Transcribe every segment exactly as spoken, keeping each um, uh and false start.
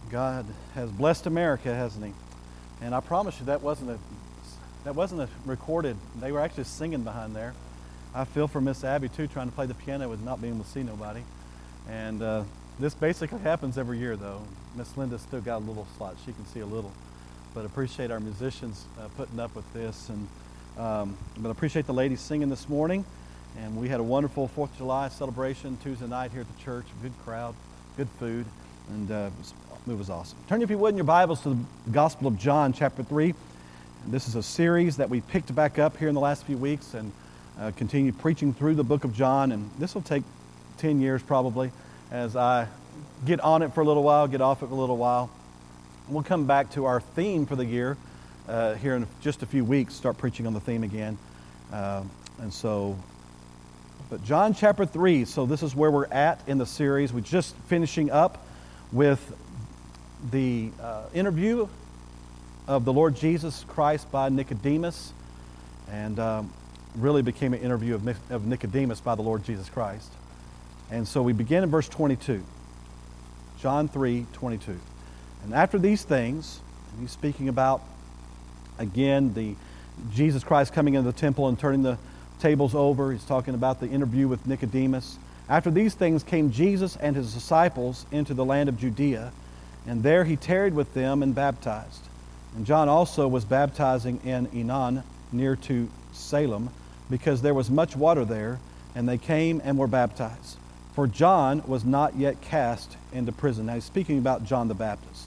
God has blessed America, hasn't He? And I promise you that wasn't a that wasn't a recorded. They were actually singing behind there. I feel for Miss Abby too, trying to play the piano with not being able to see nobody. And uh, this basically happens every year, though. Miss Linda still got a little slot; she can see a little. But appreciate our musicians uh, putting up with this, and um, but appreciate the ladies singing this morning. And we had a wonderful Fourth of July celebration Tuesday night here at the church. Good crowd, good food, and uh, it, was, it was awesome. Turn, if you would, in your Bibles to the Gospel of John, chapter three. And this is a series that we picked back up here in the last few weeks and uh, continue preaching through the book of John. And this will take ten years probably as I get on it for a little while, get off it for a little while. We'll come back to our theme for the year uh, here in just a few weeks, start preaching on the theme again. Uh, and so... But John chapter three, so this is where we're at in the series. We're just finishing up with the uh, interview of the Lord Jesus Christ by Nicodemus, and um, really became an interview of, Nic- of Nicodemus by the Lord Jesus Christ. And so we begin in verse twenty-two, John three twenty-two. And after these things, and he's speaking about, again, the Jesus Christ coming into the temple and turning the tables over. He's talking about the interview with Nicodemus. After these things came Jesus and his disciples into the land of Judea, and there he tarried with them and baptized. And John also was baptizing in Enon, near to Salem, because there was much water there, and they came and were baptized. For John was not yet cast into prison. Now he's speaking about John the Baptist.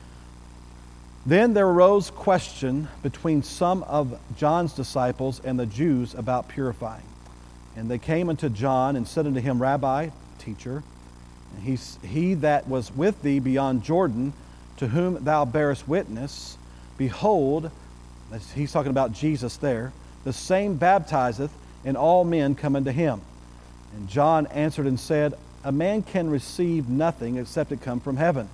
Then there arose question between some of John's disciples and the Jews about purifying. And they came unto John and said unto him, Rabbi, teacher, he, he that was with thee beyond Jordan, to whom thou bearest witness, behold, he's talking about Jesus there, the same baptizeth, and all men come unto him. And John answered and said, a man can receive nothing except it come from heaven.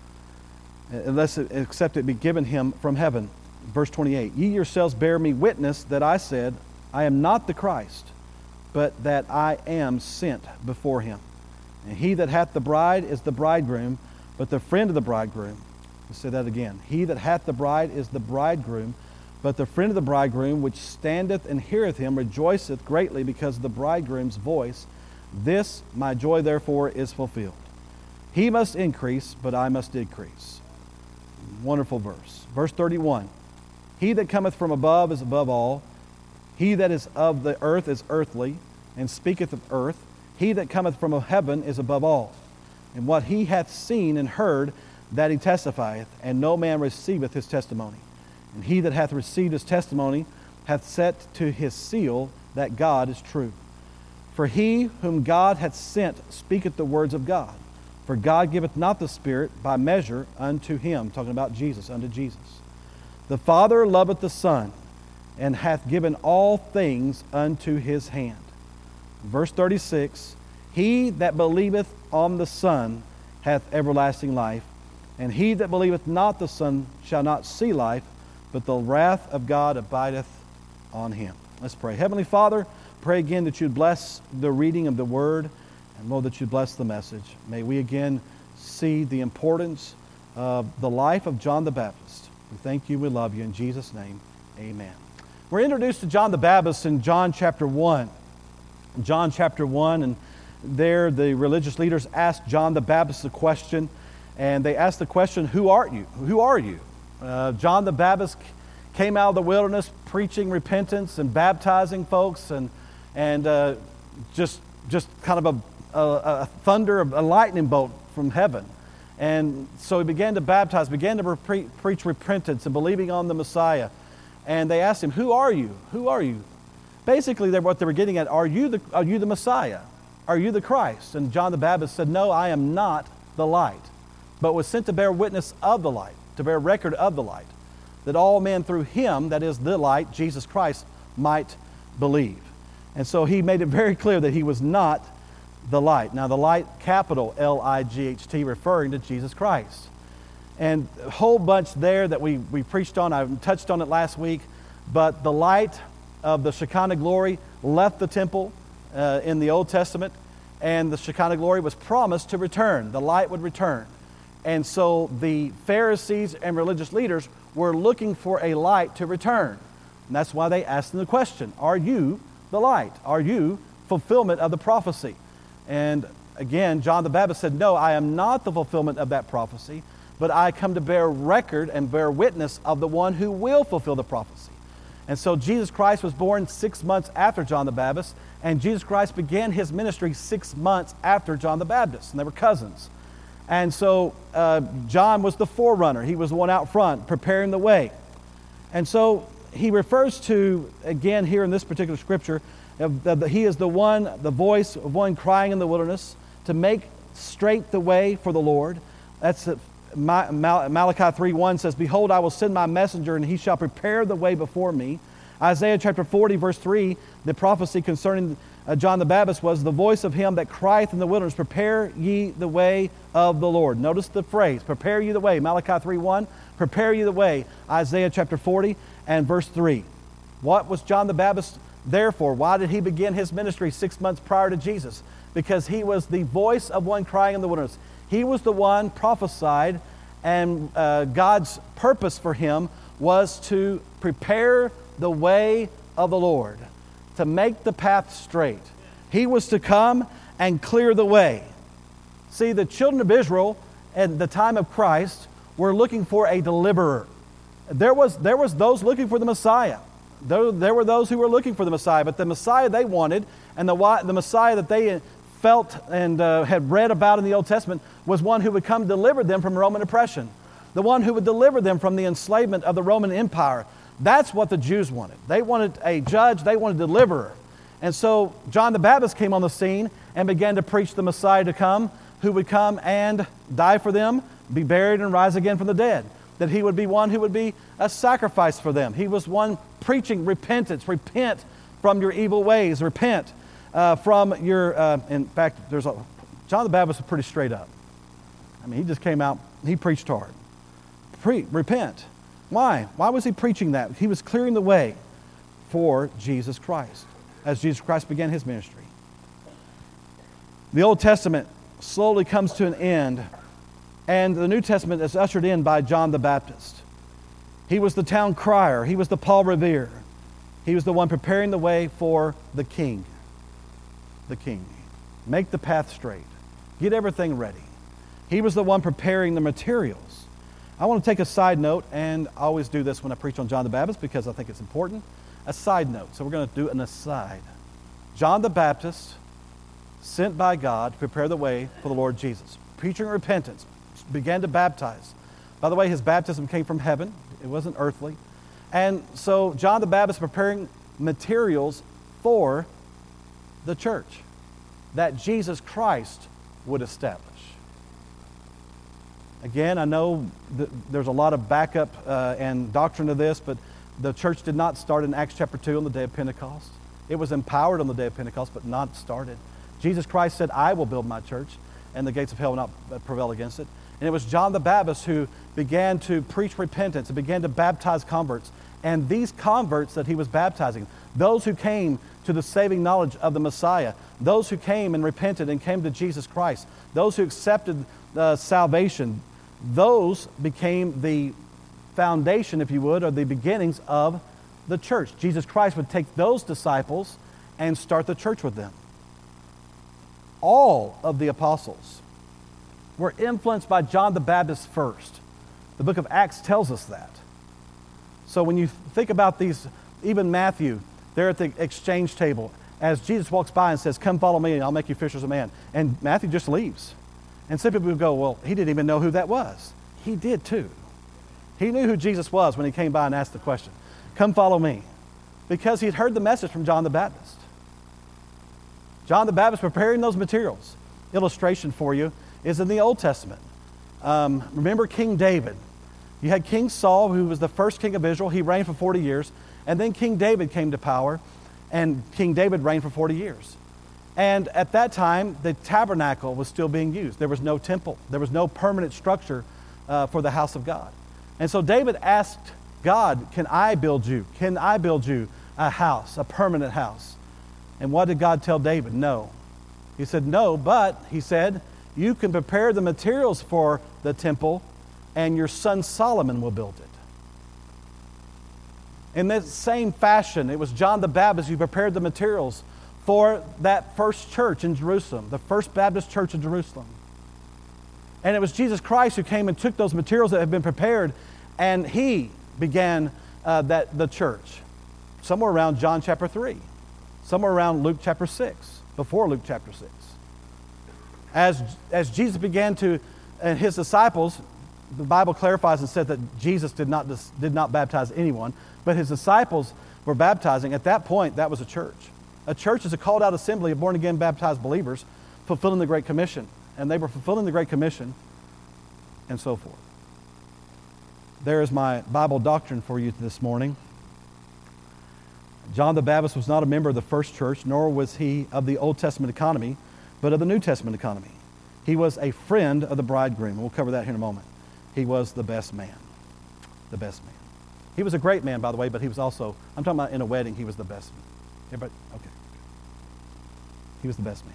Unless it, except it be given him from heaven. Verse twenty-eight, ye yourselves bear me witness that I said, I am not the Christ, but that I am sent before him. And he that hath the bride is the bridegroom, but the friend of the bridegroom. Let's say that again. He that hath the bride is the bridegroom, but the friend of the bridegroom, which standeth and heareth him, rejoiceth greatly because of the bridegroom's voice. This my joy therefore is fulfilled. He must increase, but I must decrease. Wonderful verse. Verse thirty-one. He that cometh from above is above all. He that is of the earth is earthly, and speaketh of earth. He that cometh from heaven is above all. And what he hath seen and heard, that he testifieth, and no man receiveth his testimony. And he that hath received his testimony hath set to his seal that God is true. For he whom God hath sent speaketh the words of God. For God giveth not the Spirit by measure unto him, talking about Jesus, unto Jesus. The Father loveth the Son, and hath given all things unto his hand. Verse thirty-six, he that believeth on the Son hath everlasting life, and he that believeth not the Son shall not see life, but the wrath of God abideth on him. Let's pray. Heavenly Father, pray again that you'd bless the reading of the Word, and Lord, that you bless the message. May we again see the importance of the life of John the Baptist. We thank you, we love you. In Jesus' name, amen. We're introduced to John the Baptist in John chapter one. John chapter one, and there the religious leaders asked John the Baptist a question, and they asked the question, who are you? Who are you? Uh, John the Baptist came out of the wilderness preaching repentance and baptizing folks, and, and uh, just, just kind of a A, a thunder, a lightning bolt from heaven. And so he began to baptize, began to pre- preach repentance and believing on the Messiah. And they asked him, who are you? Who are you? Basically, they, what they were getting at, are you, the, are you the Messiah? Are you the Christ? And John the Baptist said, no, I am not the light, but was sent to bear witness of the light, to bear record of the light, that all men through him, that is the light, Jesus Christ, might believe. And so he made it very clear that he was not the light. Now the light, capital L I G H T, referring to Jesus Christ. And a whole bunch there that we, we preached on. I touched on it last week. But the light of the Shekinah glory left the temple uh, in the Old Testament. And the Shekinah glory was promised to return. The light would return. And so the Pharisees and religious leaders were looking for a light to return. And that's why they asked them the question, are you the light? Are you fulfillment of the prophecy? And again, John the Baptist said, no, I am not the fulfillment of that prophecy, but I come to bear record and bear witness of the one who will fulfill the prophecy. And so Jesus Christ was born six months after John the Baptist, and Jesus Christ began his ministry six months after John the Baptist, and they were cousins. And so uh, John was the forerunner. He was the one out front, preparing the way. And so he refers to, again here in this particular scripture, uh, that he is the one, the voice of one crying in the wilderness to make straight the way for the Lord. That's uh, Ma- Mal- Malachi three one says, behold, I will send my messenger, and he shall prepare the way before me. Isaiah chapter forty, verse three, the prophecy concerning uh, John the Baptist was the voice of him that crieth in the wilderness, prepare ye the way of the Lord. Notice the phrase, prepare ye the way. Malachi three one, prepare ye the way. Isaiah chapter forty and verse three. What was John the Baptist there for? Why did he begin his ministry six months prior to Jesus? Because he was the voice of one crying in the wilderness. He was the one prophesied, and uh, God's purpose for him was to prepare the way of the Lord, to make the path straight. He was to come and clear the way. See, the children of Israel at the time of Christ were looking for a deliverer. There was, there was those looking for the Messiah. There, there were those who were looking for the Messiah, but the Messiah they wanted, and the, the Messiah that they felt and uh, had read about in the Old Testament was one who would come deliver them from Roman oppression, the one who would deliver them from the enslavement of the Roman Empire. That's what the Jews wanted. They wanted a judge, they wanted a deliverer. And so John the Baptist came on the scene and began to preach the Messiah to come, who would come and die for them, be buried and rise again from the dead. That he would be one who would be a sacrifice for them. He was one preaching repentance. Repent from your evil ways. Repent uh, from your, uh, in fact, there's a, John the Baptist was pretty straight up. I mean, he just came out, he preached hard. Pre- repent. Why? Why was he preaching that? He was clearing the way for Jesus Christ as Jesus Christ began his ministry. The Old Testament slowly comes to an end, and the New Testament is ushered in by John the Baptist. He was the town crier. He was the Paul Revere. He was the one preparing the way for the King. The King. Make the path straight. Get everything ready. He was the one preparing the materials. I want to take a side note, and I always do this when I preach on John the Baptist because I think it's important. A side note. So we're going to do an aside. John the Baptist, sent by God to prepare the way for the Lord Jesus. Preaching repentance, began to baptize. By the way, his baptism came from heaven. It wasn't earthly. And so John the Baptist preparing materials for the church that Jesus Christ would establish. Again, I know th- there's a lot of backup uh, and doctrine to this, but the church did not start in Acts chapter two on the day of Pentecost. It was empowered on the day of Pentecost, but not started. Jesus Christ said, I will build my church, and the gates of hell will not prevail against it. And it was John the Baptist who began to preach repentance and began to baptize converts. And these converts that he was baptizing, those who came to the saving knowledge of the Messiah, those who came and repented and came to Jesus Christ, those who accepted uh, salvation, those became the foundation, if you would, or the beginnings of the church. Jesus Christ would take those disciples and start the church with them. All of the apostles were influenced by John the Baptist first. The book of Acts tells us that. So when you think about these, even Matthew, they're at the exchange table, as Jesus walks by and says, come follow me and I'll make you fishers of men. And Matthew just leaves. And some people would go, well, he didn't even know who that was. He did too. He knew who Jesus was when he came by and asked the question, come follow me. Because he'd heard the message from John the Baptist. John the Baptist preparing those materials. Illustration for you is in the Old Testament. Um, remember King David. You had King Saul, who was the first king of Israel. He reigned for forty years. And then King David came to power, and King David reigned for forty years. And at that time, the tabernacle was still being used. There was no temple. There was no permanent structure uh, for the house of God. And so David asked God, can I build you? Can I build you a house, a permanent house? And what did God tell David? No. He said, no, but, he said, you can prepare the materials for the temple, and your son Solomon will build it. In that same fashion, it was John the Baptist who prepared the materials for that first church in Jerusalem, the First Baptist Church in Jerusalem. And it was Jesus Christ who came and took those materials that had been prepared, and he began uh, that the church. Somewhere around John chapter three, somewhere around Luke chapter six, before Luke chapter six. As, as Jesus began to, and his disciples, the Bible clarifies and says that Jesus did not, did not baptize anyone, but his disciples were baptizing. At that point, that was a church. A church is a called out assembly of born-again baptized believers fulfilling the Great Commission. And they were fulfilling the Great Commission and so forth. There is my Bible doctrine for you this morning. John the Baptist was not a member of the first church, nor was he of the Old Testament economy, but of the New Testament economy. He was a friend of the bridegroom. We'll cover that here in a moment. He was the best man. The best man. He was a great man, by the way, but he was also, I'm talking about in a wedding, he was the best man. Everybody, okay. He was the best man.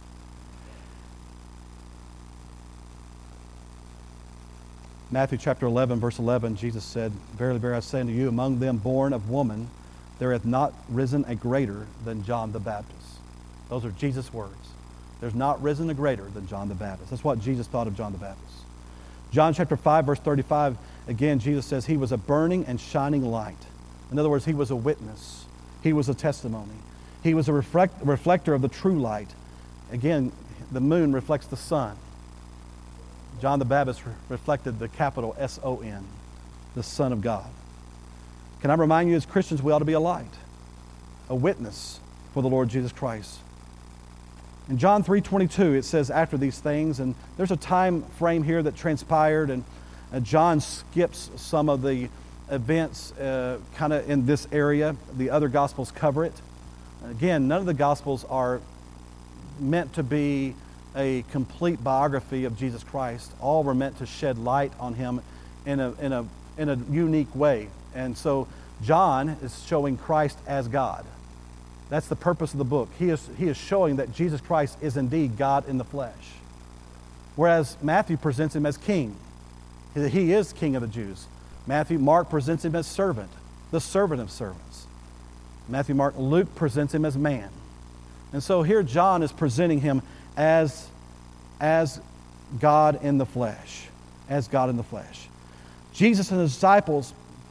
Matthew chapter eleven, verse eleven, Jesus said, "Verily, verily, I say unto you, among them born of woman, there hath not risen a greater than John the Baptist." Those are Jesus' words. There's not risen a greater than John the Baptist. That's what Jesus thought of John the Baptist. John chapter five, verse thirty-five, again, Jesus says he was a burning and shining light. In other words, he was a witness. He was a testimony. He was a reflect, reflector of the true light. Again, the moon reflects the sun. John the Baptist re- reflected the capital S O N, the Son of God. Can I remind you, as Christians, we ought to be a light, a witness for the Lord Jesus Christ. In John three twenty-two, it says, after these things, and there's a time frame here that transpired, and uh, John skips some of the events uh, kind of in this area. The other Gospels cover it. Again, none of the Gospels are meant to be a complete biography of Jesus Christ. All were meant to shed light on him in a, in a, in a unique way. And so John is showing Christ as God. That's the purpose of the book. He is, he is showing that Jesus Christ is indeed God in the flesh. Whereas Matthew presents him as king. He is king of the Jews. Matthew, Mark presents him as servant, the servant of servants. Matthew, Mark, Luke presents him as man. And so here John is presenting him as, as God in the flesh. As God in the flesh. Jesus and his disciples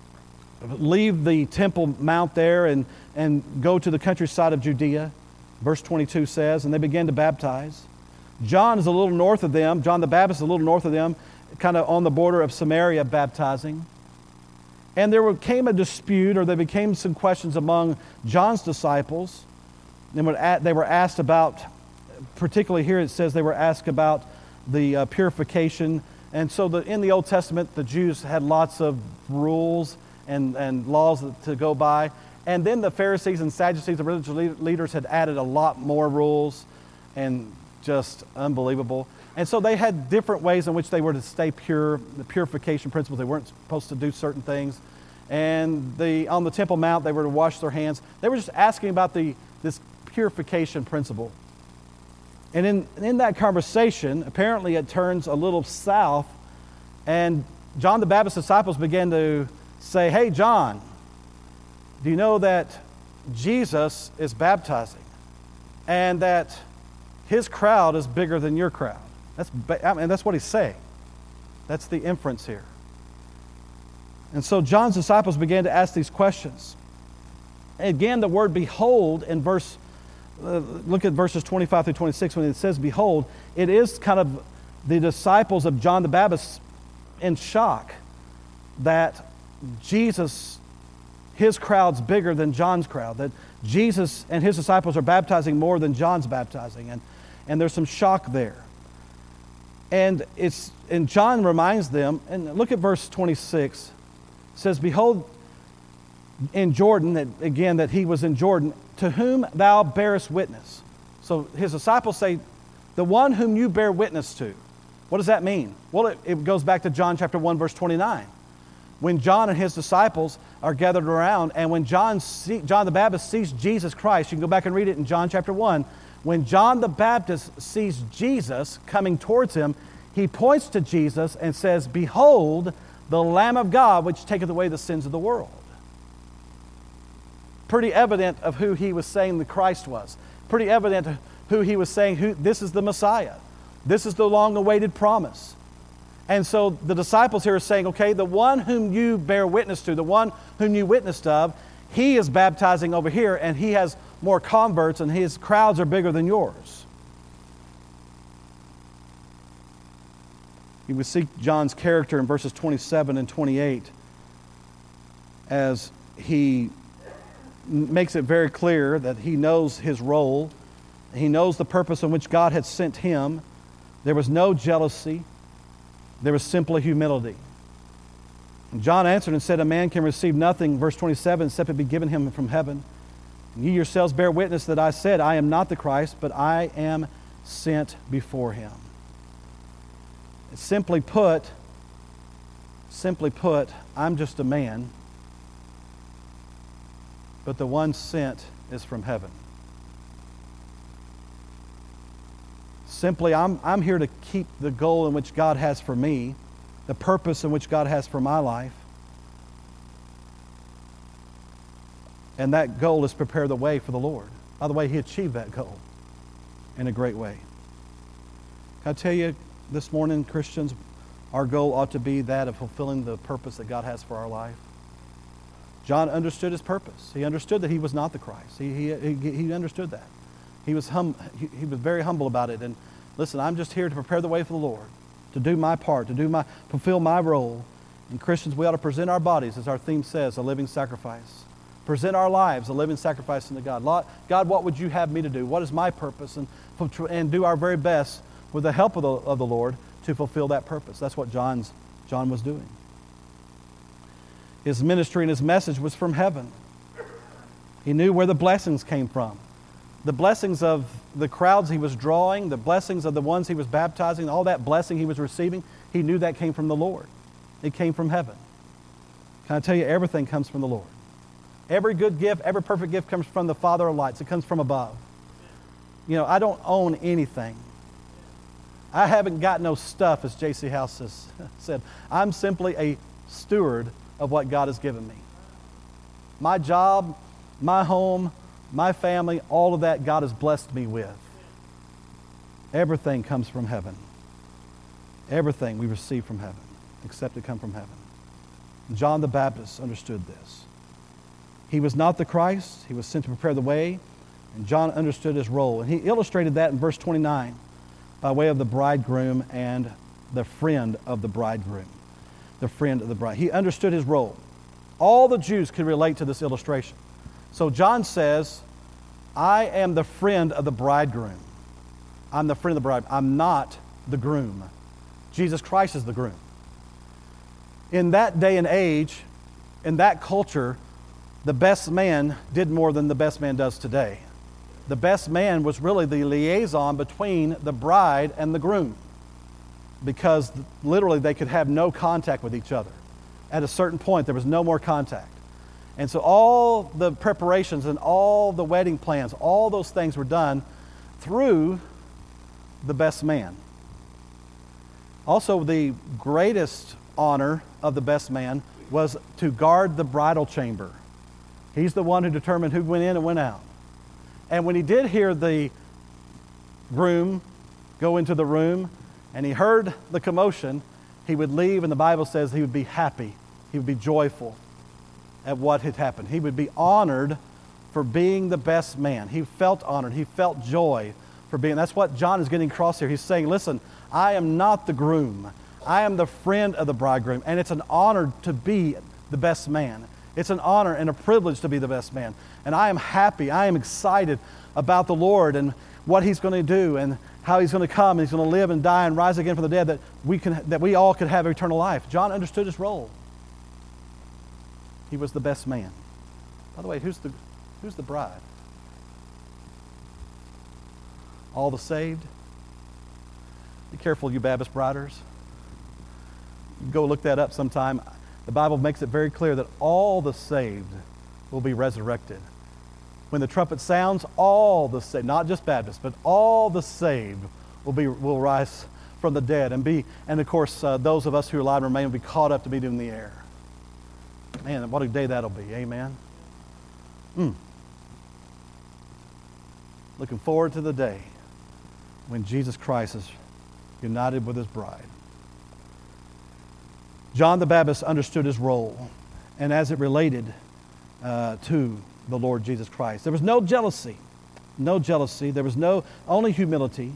leave the Temple Mount there and, and go to the countryside of Judea. Verse twenty-two says, and they began to baptize. John is a little north of them. John the Baptist is a little north of them, kind of on the border of Samaria, baptizing. And there came a dispute, or there became some questions among John's disciples. And they were asked about, particularly here it says they were asked about the uh, purification. And so the, in the Old Testament, the Jews had lots of rules and, and laws to go by. And then the Pharisees and Sadducees, the religious leaders, had added a lot more rules, and just unbelievable. And so they had different ways in which they were to stay pure, the purification principles. They weren't supposed to do certain things. And the, on the Temple Mount, they were to wash their hands. They were just asking about the, this purification principle. And in, in that conversation, apparently it turns a little south, and John the Baptist's disciples began to say, hey, John, do you know that Jesus is baptizing and that his crowd is bigger than your crowd? That's, I mean, that's what he's saying. That's the inference here. And so John's disciples began to ask these questions. And again, the word behold in verse, uh, look at verses twenty-five through twenty-six. When it says behold, it is kind of the disciples of John the Baptist in shock that Jesus, his crowd's bigger than John's crowd, that Jesus and his disciples are baptizing more than John's baptizing. And, and there's some shock there. And it's and John reminds them, and look at verse twenty-six. It says, behold, in Jordan, that again, that he was in Jordan, to whom thou bearest witness. So his disciples say, the one whom you bear witness to. What does that mean? Well, it, it goes back to John chapter one, verse twenty-nine. When John and his disciples are gathered around, and when John, see, John the Baptist sees Jesus Christ, you can go back and read it in John chapter one, When John the Baptist sees Jesus coming towards him, he points to Jesus and says, "Behold, the Lamb of God, which taketh away the sins of the world." Pretty evident of who he was saying the Christ was. Pretty evident of who he was saying, who, this is the Messiah. This is the long-awaited promise. And so the disciples here are saying, okay, the one whom you bear witness to, the one whom you witnessed of, he is baptizing over here, and he has more converts, and his crowds are bigger than yours. You would see John's character in verses twenty-seven and twenty-eight as he makes it very clear that he knows his role. He knows the purpose in which God had sent him. There was no jealousy. There was simply humility. And John answered and said, "A man can receive nothing," verse twenty-seven, "except it be given him from heaven. And ye yourselves bear witness that I said, I am not the Christ, but I am sent before him." Simply put, simply put, I'm just a man, but the one sent is from heaven. Simply, I'm, I'm here to keep the goal in which God has for me, the purpose in which God has for my life. And that goal is prepare the way for the Lord. By the way, He achieved that goal in a great way. Can I tell you this morning, Christians, our goal ought to be that of fulfilling the purpose that God has for our life. John understood his purpose. He understood that he was not the Christ. He, he, he, he understood that. He was, hum, he, he was very humble about it. And listen, I'm just here to prepare the way for the Lord, to do my part, to do my, fulfill my role. And Christians, we ought to present our bodies, as our theme says, a living sacrifice. Present our lives a living sacrifice unto God. God, what would you have me to do? What is my purpose? And, and do our very best with the help of the, of the Lord to fulfill that purpose. That's what John's, John was doing. His ministry and his message was from heaven. He knew where the blessings came from. The blessings of the crowds he was drawing, the blessings of the ones he was baptizing, all that blessing he was receiving, he knew that came from the Lord. It came from heaven. Can I tell you, everything comes from the Lord. Every good gift, every perfect gift comes from the Father of lights. It comes from above. You know, I don't own anything. I haven't got no stuff, as J C House has said. I'm simply a steward of what God has given me. My job, my home, my family, all of that God has blessed me with. Everything comes from heaven. Everything we receive from heaven, except it come from heaven. John the Baptist understood this. He was not the Christ. He was sent to prepare the way, and John understood his role. And he illustrated that in verse twenty-nine by way of the bridegroom and the friend of the bridegroom. The friend of the bride. He understood his role. All the Jews could relate to this illustration. So John says, I am the friend of the bridegroom. I'm the friend of the bride. I'm not the groom. Jesus Christ is the groom. In that day and age, in that culture, the best man did more than the best man does today. The best man was really the liaison between the bride and the groom, because literally they could have no contact with each other. At a certain point, there was no more contact. And so all the preparations and all the wedding plans, all those things were done through the best man. Also, the greatest honor of the best man was to guard the bridal chamber. He's the one who determined who went in and went out. And when he did hear the groom go into the room and he heard the commotion, he would leave, and the Bible says he would be happy. He would be joyful at what had happened. He would be honored for being the best man. He felt honored. He felt joy for being. That's what John is getting across here. He's saying, listen, I am not the groom. I am the friend of the bridegroom, and it's an honor to be the best man. It's an honor and a privilege to be the best man. And I am happy. I am excited about the Lord and what He's going to do and how He's going to come and He's going to live and die and rise again from the dead, that we can, that we all could have eternal life. John understood his role. He was the best man. By the way, who's the, who's the bride? All the saved? Be careful, you Baptist briders. Go look that up sometime. The Bible makes it very clear that all the saved will be resurrected. When the trumpet sounds, all the saved, not just Baptists, but all the saved will be will rise from the dead and be, and of course, uh, those of us who are alive and remain will be caught up to meet him in the air. Man, what a day that'll be. Amen. Mm. Looking forward to the day when Jesus Christ is united with his bride. John the Baptist understood his role, and as it related uh, to the Lord Jesus Christ. There was no jealousy. No jealousy. There was no, only humility.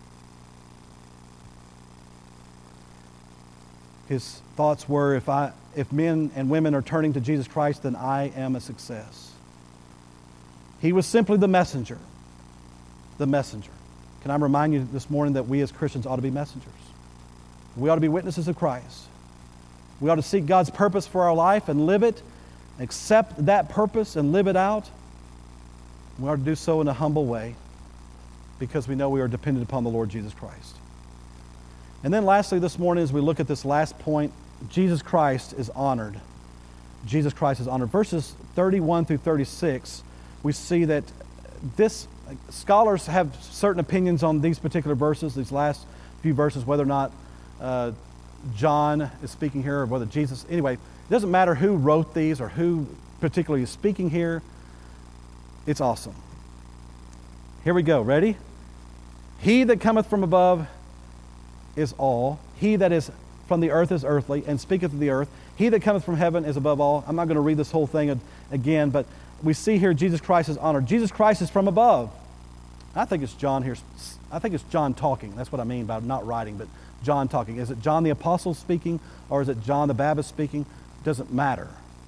His thoughts were, if I, if men and women are turning to Jesus Christ, then I am a success. He was simply the messenger. The messenger. Can I remind you this morning that we as Christians ought to be messengers? We ought to be witnesses of Christ. We ought to seek God's purpose for our life and live it, accept that purpose and live it out. We ought to do so in a humble way because we know we are dependent upon the Lord Jesus Christ. And then lastly this morning, as we look at this last point, Jesus Christ is honored. Jesus Christ is honored. Verses thirty-one through thirty-six, we see that this, scholars have certain opinions on these particular verses, these last few verses, whether or not uh, John is speaking here or whether Jesus, anyway, it doesn't matter who wrote these or who particularly is speaking here. It's awesome. Here we go. Ready? He that cometh from above is all. He that is from the earth is earthly, and speaketh of the earth. He that cometh from heaven is above all. I'm not going to read this whole thing again, but we see here Jesus Christ is honored. Jesus Christ is from above. I think it's John here. I think it's John talking. That's what I mean by not writing, but John talking. Is it John the Apostle speaking, or is it John the Baptist speaking? It doesn't matter.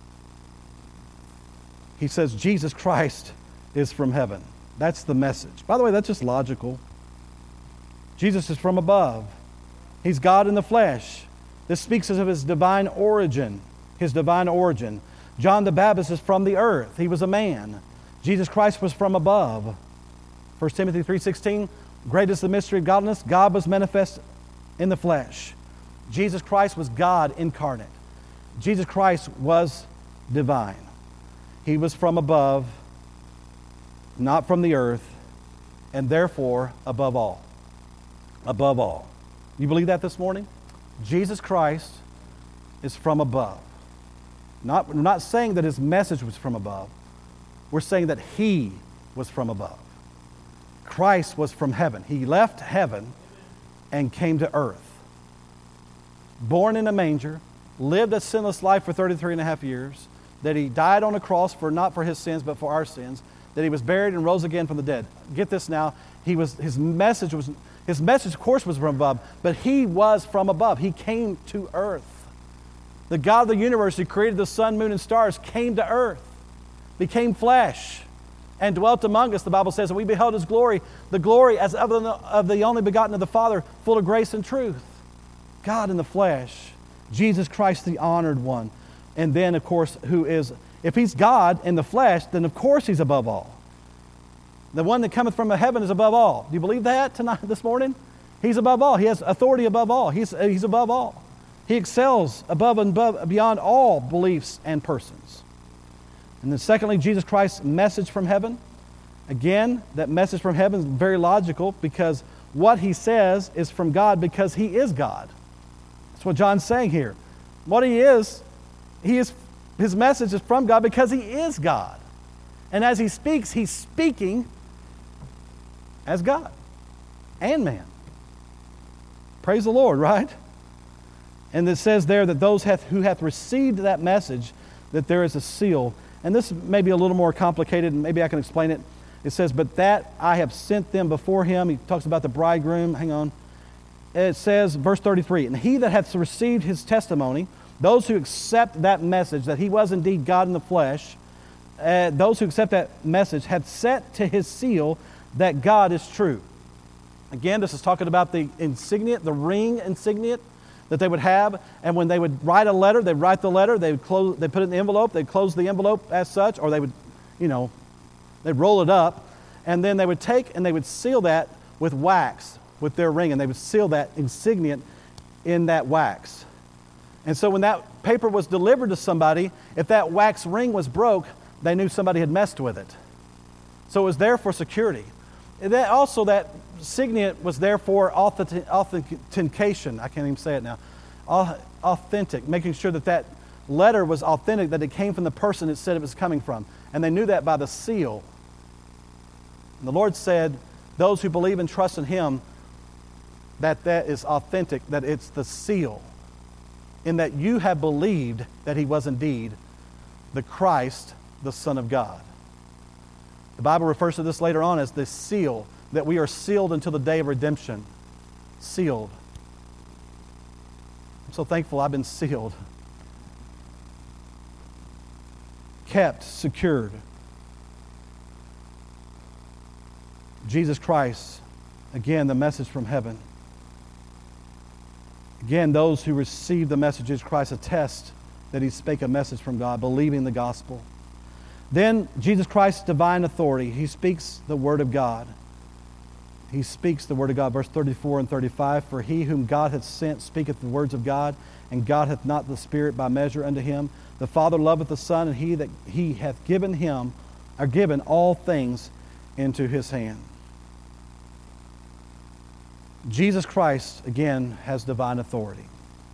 He says Jesus Christ is from heaven. That's the message. By the way, that's just logical. Jesus is from above. He's God in the flesh. This speaks of his divine origin. His divine origin. John the Baptist is from the earth. He was a man. Jesus Christ was from above. First Timothy three sixteen, great is the mystery of godliness. God was manifest in the flesh. Jesus Christ was God incarnate. Jesus Christ was divine. He was from above, not from the earth, and therefore above all. Above all. You believe that this morning? Jesus Christ is from above. Not, we're not saying that his message was from above. We're saying that he was from above. Christ was from heaven. He left heaven and came to earth. Born in a manger, lived a sinless life for thirty-three and a half years, that he died on a cross for not for his sins but for our sins, that he was buried and rose again from the dead. Get this now, he was his message was his message of course was from above, but he was from above. He came to earth. The God of the universe who created the sun, moon, and stars came to earth, became flesh, and dwelt among us, the Bible says, and we beheld his glory, the glory as of the, of the only begotten of the Father, full of grace and truth. God in the flesh, Jesus Christ the honored one. And then, of course, who is, if he's God in the flesh, then of course he's above all. The one that cometh from heaven is above all. Do you believe that tonight, this morning? He's above all. He has authority above all. He's, he's above all. He excels above and above, beyond all beliefs and persons. And then secondly, Jesus Christ's message from heaven. Again, that message from heaven is very logical because what he says is from God because he is God. That's what John's saying here. What he is, he is, his message is from God because he is God. And as he speaks, he's speaking as God and man. Praise the Lord, right? And it says there that those hath, who hath received that message, that there is a seal. And this may be a little more complicated, and maybe I can explain it. It says, but that I have sent them before him. He talks about the bridegroom. Hang on. It says, verse thirty-three, and he that hath received his testimony, those who accept that message, that he was indeed God in the flesh, uh, those who accept that message have set to his seal that God is true. Again, this is talking about the insignia, the ring insignia that they would have, and when they would write a letter, they'd write the letter, they would close, they'd put it in the envelope, they'd close the envelope as such, or they would, you know, they'd roll it up, and then they would take and they would seal that with wax, with their ring, and they would seal that insignia in that wax. And so when that paper was delivered to somebody, if that wax ring was broke, they knew somebody had messed with it. So it was there for security. And that also, that signet was there for authentic, authentication. I can't even say it now. Authentic, making sure that that letter was authentic, that it came from the person it said it was coming from. And they knew that by the seal. And the Lord said, those who believe and trust in Him, that that is authentic, that it's the seal. In that you have believed that He was indeed the Christ, the Son of God. The Bible refers to this later on as the seal, that we are sealed until the day of redemption. Sealed. I'm so thankful I've been sealed. Kept, secured. Jesus Christ, again, the message from heaven. Again, those who receive the message of Jesus Christ attest that He spake a message from God, believing the gospel. Then, Jesus Christ's divine authority. He speaks the Word of God. He speaks the Word of God. Verse thirty-four and thirty-five, for He whom God hath sent speaketh the words of God, and God hath not the Spirit by measure unto Him. The Father loveth the Son, and He that He hath given Him, are given all things into His hand. Jesus Christ, again, has divine authority.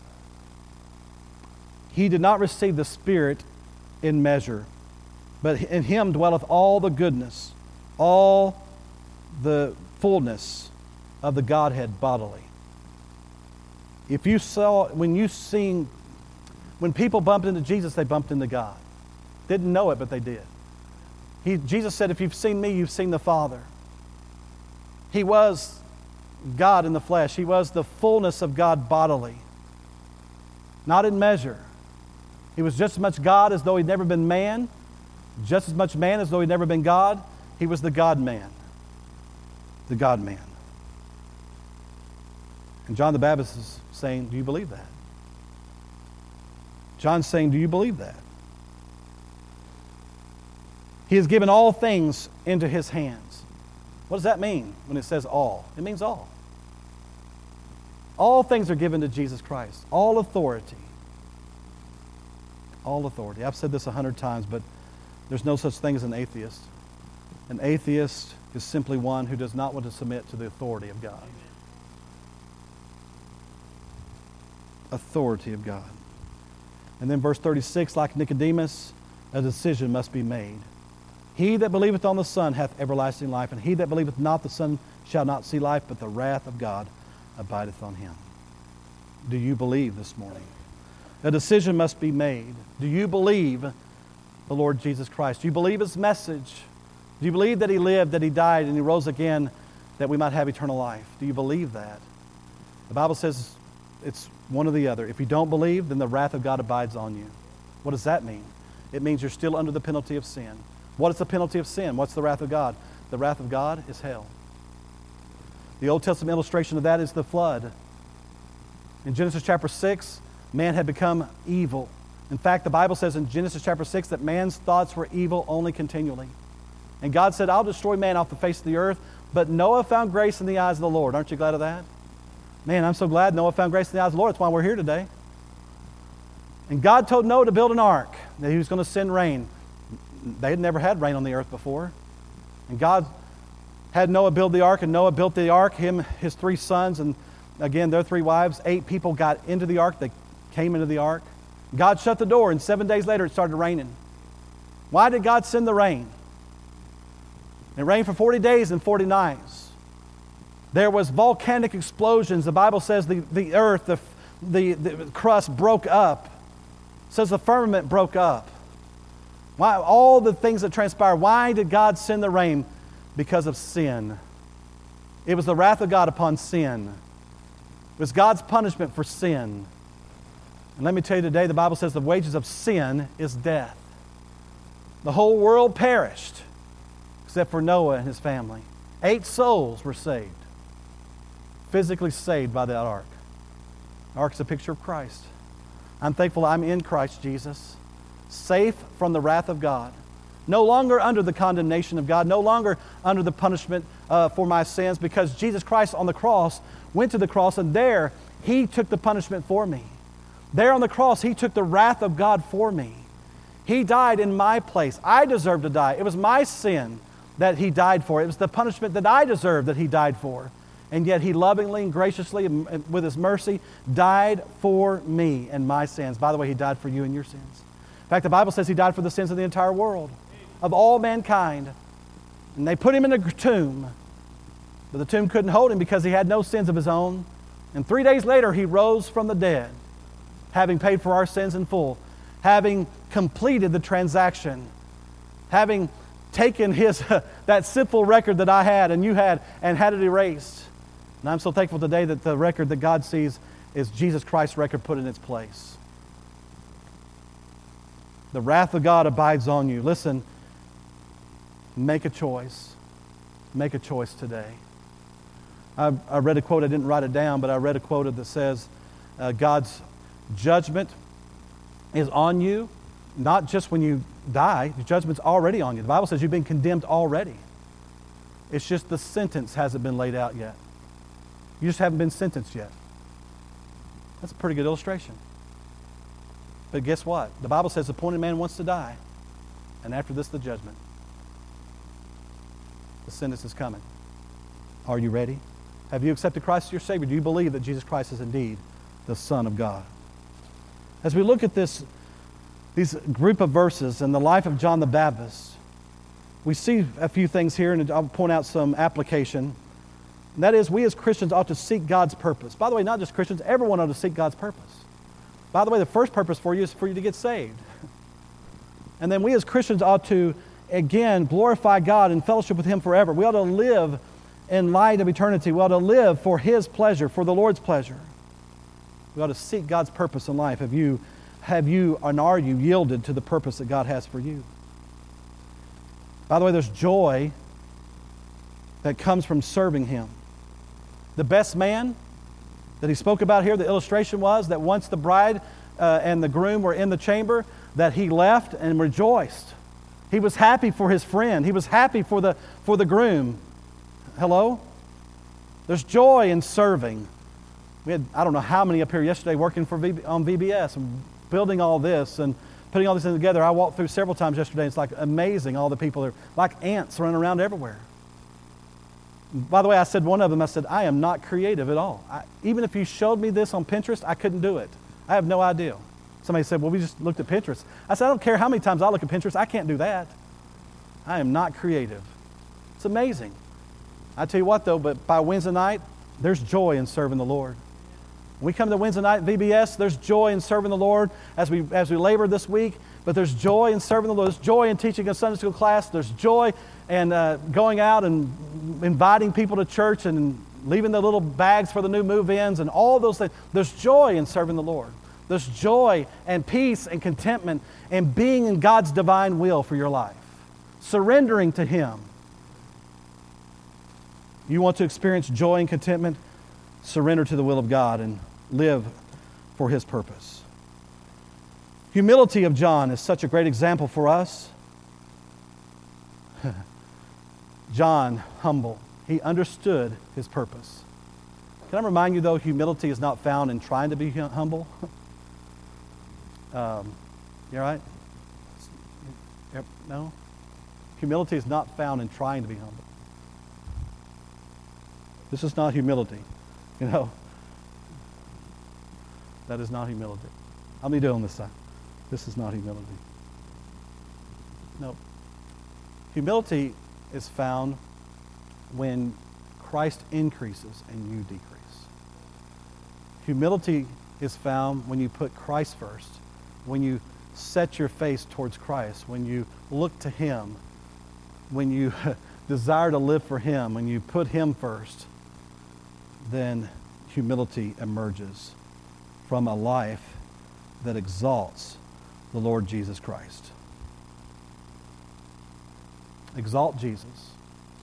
He did not receive the Spirit in measure, but in Him dwelleth all the goodness, all the fullness of the Godhead bodily. If you saw, when you seen, when people bumped into Jesus, they bumped into God. Didn't know it, but they did. He, Jesus said, if you've seen me, you've seen the Father. He was God in the flesh. He was the fullness of God bodily. Not in measure. He was just as much God as though He'd never been man, just as much man as though He'd never been God. He was the God-man. The God-man. And John the Baptist is saying, do you believe that? John's saying, do you believe that? He has given all things into His hands. What does that mean when it says all? It means all. All things are given to Jesus Christ. All authority. All authority. I've said this a hundred times, but there's no such thing as an atheist. An atheist is simply one who does not want to submit to the authority of God. Authority of God. And then verse thirty-six, like Nicodemus, a decision must be made. He that believeth on the Son hath everlasting life, and he that believeth not the Son shall not see life, but the wrath of God abideth on him. Do you believe this morning? A decision must be made. Do you believe the Lord Jesus Christ? Do you believe His message? Do you believe that He lived, that He died, and He rose again, that we might have eternal life? Do you believe that? The Bible says it's one or the other. If you don't believe, then the wrath of God abides on you. What does that mean? It means you're still under the penalty of sin. What is the penalty of sin? What's the wrath of God? The wrath of God is hell. The Old Testament illustration of that is the flood. In Genesis chapter six, man had become evil. In fact, the Bible says in Genesis chapter six that man's thoughts were evil only continually. And God said, I'll destroy man off the face of the earth. But Noah found grace in the eyes of the Lord. Aren't you glad of that? Man, I'm so glad Noah found grace in the eyes of the Lord. That's why we're here today. And God told Noah to build an ark, that He was going to send rain. They had never had rain on the earth before. And God had Noah build the ark, and Noah built the ark, him, his three sons, and again, their three wives. Eight people got into the ark. They came into the ark. God shut the door, and seven days later it started raining. Why did God send the rain? It rained for forty days and forty nights. There was volcanic explosions. The Bible says the, the earth, the, the, the crust broke up. It says the firmament broke up. Why? All the things that transpired. Why did God send the rain? Because of sin. It was the wrath of God upon sin. It was God's punishment for sin. And let me tell you today, the Bible says the wages of sin is death. The whole world perished except for Noah and his family. Eight souls were saved. Physically saved by that ark. The ark's a picture of Christ. I'm thankful I'm in Christ Jesus. Safe from the wrath of God. No longer under the condemnation of God. No longer under the punishment uh, for my sins, because Jesus Christ on the cross went to the cross, and there He took the punishment for me. There on the cross, He took the wrath of God for me. He died in my place. I deserved to die. It was my sin that He died for. It was the punishment that I deserved that He died for. And yet He lovingly and graciously, and with His mercy, died for me and my sins. By the way, He died for you and your sins. In fact, the Bible says He died for the sins of the entire world, of all mankind. And they put Him in a tomb, but the tomb couldn't hold Him because He had no sins of His own. And three days later, He rose from the dead, having paid for our sins in full, having completed the transaction, having taken His that sinful record that I had and you had and had it erased. And I'm so thankful today that the record that God sees is Jesus Christ's record put in its place. The wrath of God abides on you. Listen, make a choice. Make a choice today. I, I read a quote, I didn't write it down, but I read a quote that says, uh, God's judgment is on you, not just when you die. The judgment's already on you. The Bible says you've been condemned already. It's just the sentence hasn't been laid out yet. You just haven't been sentenced yet. That's a pretty good illustration. But guess what? The Bible says the appointed man wants to die. And after this, the judgment. The sentence is coming. Are you ready? Have you accepted Christ as your Savior? Do you believe that Jesus Christ is indeed the Son of God? As we look at this, these group of verses in the life of John the Baptist, we see a few things here, and I'll point out some application. And that is, we as Christians ought to seek God's purpose. By the way, not just Christians, everyone ought to seek God's purpose. By the way, the first purpose for you is for you to get saved. And then we as Christians ought to, again, glorify God and fellowship with Him forever. We ought to live in light of eternity. We ought to live for His pleasure, for the Lord's pleasure. We ought to seek God's purpose in life. Have you, have you and are you yielded to the purpose that God has for you? By the way, there's joy that comes from serving Him. The best man that he spoke about here, the illustration was that once the bride uh, and the groom were in the chamber, that he left and rejoiced. He was happy for his friend. He was happy for the, for the groom. Hello? There's joy in serving. We had, I don't know how many up here yesterday working for V B, on V B S and building all this and putting all this thing together. I walked through several times yesterday. It's like amazing. All the people are like ants running around everywhere. By the way, I said one of them, I said, I am not creative at all. I, even if you showed me this on Pinterest, I couldn't do it. I have no idea. Somebody said, well, we just looked at Pinterest. I said, I don't care how many times I look at Pinterest. I can't do that. I am not creative. It's amazing. I tell you what, though, but by Wednesday night, there's joy in serving the Lord. When we come to Wednesday night at V B S, there's joy in serving the Lord as we as we labor this week, but there's joy in serving the Lord. There's joy in teaching a Sunday school class. There's joy in uh, going out and inviting people to church and leaving the little bags for the new move-ins and all those things. There's joy in serving the Lord. There's joy and peace and contentment and being in God's divine will for your life. Surrendering to Him. You want to experience joy and contentment? Surrender to the will of God and live for His purpose. Humility of John is such a great example for us. John, humble. He understood his purpose. Can I remind you, though, humility is not found in trying to be humble? um, you all right? Yep, no? Humility is not found in trying to be humble. This is not humility. You know? That is not humility. How many do on this side? This is not humility. No. Humility is found when Christ increases and you decrease. Humility is found when you put Christ first, when you set your face towards Christ, when you look to Him, when you desire to live for Him, when you put Him first, then humility emerges from a life that exalts the Lord Jesus Christ. Exalt Jesus.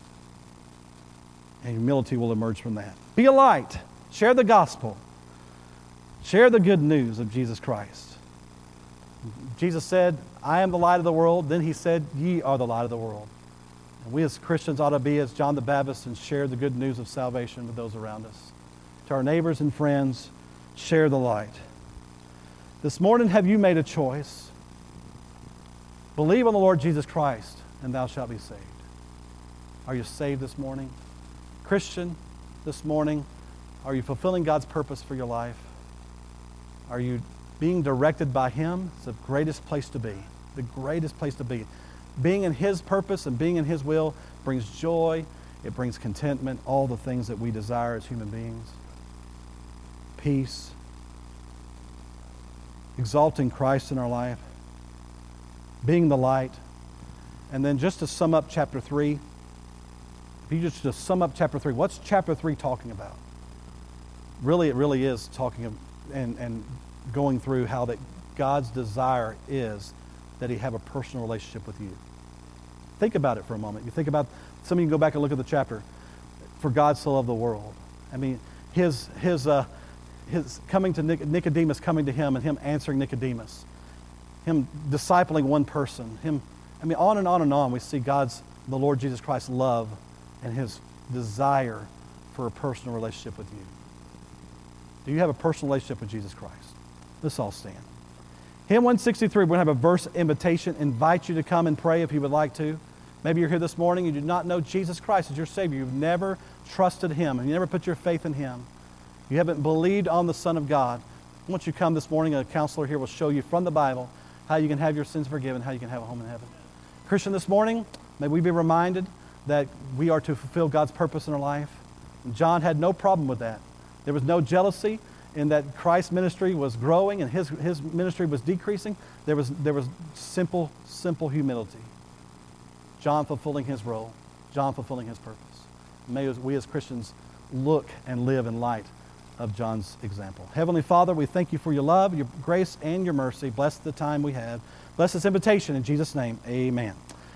And humility will emerge from that. Be a light. Share the gospel. Share the good news of Jesus Christ. Jesus said, I am the light of the world. Then He said, ye are the light of the world. And we as Christians ought to be as John the Baptist and share the good news of salvation with those around us. To our neighbors and friends, share the light. This morning, have you made a choice? Believe on the Lord Jesus Christ, and thou shalt be saved. Are you saved this morning? Christian, this morning, are you fulfilling God's purpose for your life? Are you being directed by Him? It's the greatest place to be. The greatest place to be. Being in His purpose and being in His will brings joy. It brings contentment, all the things that we desire as human beings. Peace. Exalting Christ in our life. Being the light. And then just to sum up chapter three, if you just to sum up chapter three, what's chapter three talking about? Really, it really is talking of, and, and going through how that God's desire is that He have a personal relationship with you. Think about it for a moment. You think about, some of you can go back and look at the chapter. For God so loved the world. I mean, his his uh, his coming to Nic- Nicodemus, coming to Him, and Him answering Nicodemus, Him discipling one person. Him, I mean, on and on and on. We see God's, the Lord Jesus Christ's love and His desire for a personal relationship with you. Do you have a personal relationship with Jesus Christ? Let's all stand. Hymn one sixty-three, we're going to have a verse invitation. Invite you to come and pray if you would like to. Maybe you're here this morning, you do not know Jesus Christ as your Savior. You've never trusted Him, and you never put your faith in Him. You haven't believed on the Son of God. Once you come this morning, a counselor here will show you from the Bible how you can have your sins forgiven, how you can have a home in heaven. Christian, this morning, may we be reminded that we are to fulfill God's purpose in our life. And John had no problem with that. There was no jealousy in that Christ's ministry was growing and his, his ministry was decreasing. There was, there was simple, simple humility. John fulfilling his role. John fulfilling his purpose. May we as Christians look and live in light of John's example. Heavenly Father, we thank You for Your love, Your grace, and Your mercy. Bless the time we have. Bless this invitation in Jesus' name. Amen.